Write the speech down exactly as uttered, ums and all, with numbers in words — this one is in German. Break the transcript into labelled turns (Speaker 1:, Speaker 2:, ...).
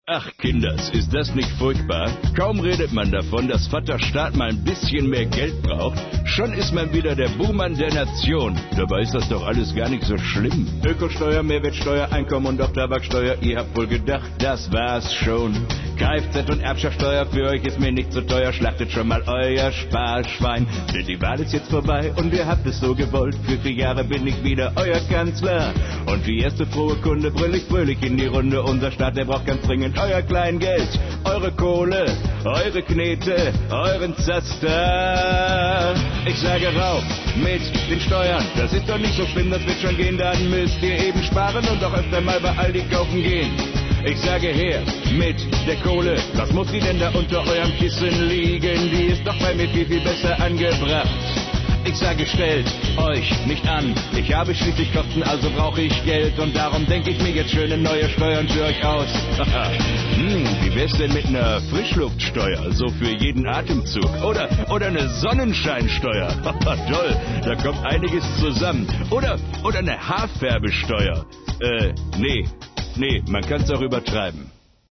Speaker 1: Ach Kinders, ist das nicht furchtbar? Kaum redet man davon, dass Vater Staat mal ein bisschen mehr Geld braucht, schon ist man wieder der Buhmann der Nation. Dabei ist das doch alles gar nicht so schlimm. Ökosteuer, Mehrwertsteuer, Einkommen und auch Tabaksteuer, ihr habt wohl gedacht, das war's schon. Kfz und Erbschaftssteuer für euch ist mir nicht so teuer, schlachtet schon mal euer Sparschwein. Denn die Wahl ist jetzt vorbei und ihr habt es so gewollt, für vier Jahre bin ich wieder euer Kanzler. Und die erste frohe Kunde brüll ich fröhlich in die Runde, unser Staat, der braucht ganz dringend euer Kleingeld, eure Kohle, eure Knete, euren Zaster. Ich sage rauf mit den Steuern, das ist doch nicht so schlimm, das wird schon gehen, dann müsst ihr eben sparen und auch öfter mal bei Aldi kaufen gehen. Ich sage her mit der Kohle, was muss die denn da unter eurem Kissen liegen? Die ist doch bei mir viel, viel besser angebracht. Ich sage, stellt euch nicht an, ich habe schließlich Kosten, also brauche ich Geld und darum denke ich mir jetzt schöne neue Steuern für euch aus. hm, wie wär's denn mit einer Frischluftsteuer, so für jeden Atemzug? Oder, oder eine Sonnenscheinsteuer? Toll, da kommt einiges zusammen. Oder, oder eine Haarfärbesteuer. Äh, nee, nee, man kann's auch übertreiben.